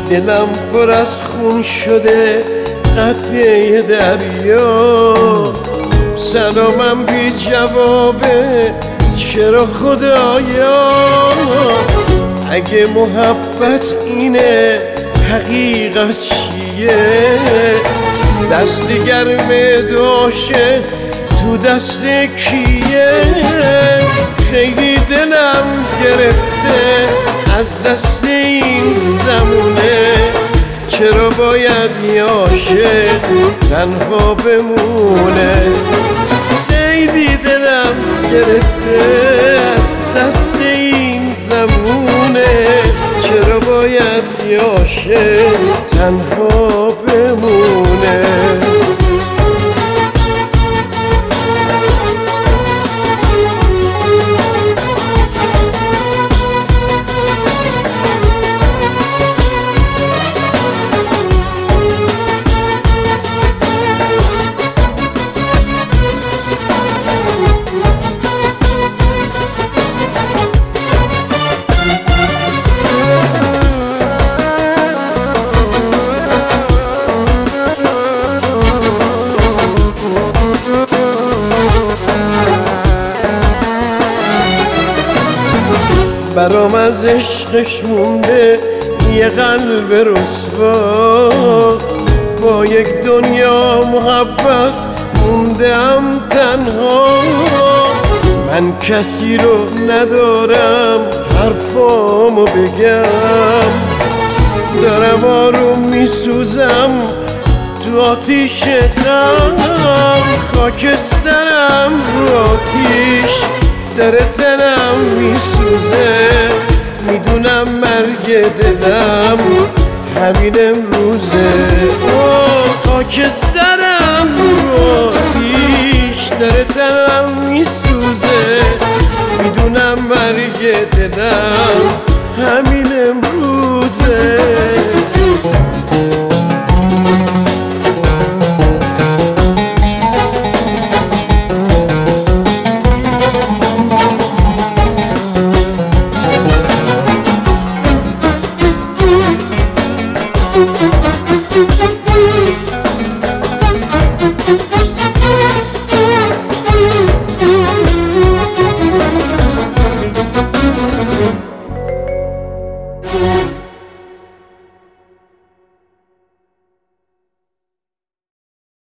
دلم پر از خون شده قطره دریا، سلامم بی جوابه چرا خدایا؟ اگه محبت اینه حقیقت چیه؟ دست گرم داشه تو دست کیه؟ خیلی دلم گرفته از دست این زمونه، چرا باید یاشه تنها بمونه؟ خیلی دلم گرفته از دست این زمونه، چرا باید یاشه تنها بمونه؟ برام از عشقش مونده یه قلب رسوا، با یک دنیا محبت موندم تنها. من کسی رو ندارم حرفامو بگم، دارم آروم میسوزم تو آتیش غم. خاکسترم رو آتیش داره تنم میسوزه، میدونم مرگ دلم همین امروزه. خاکسترم رو آتیش داره تنم میسوزه، میدونم مرگ دلم همین امروزه.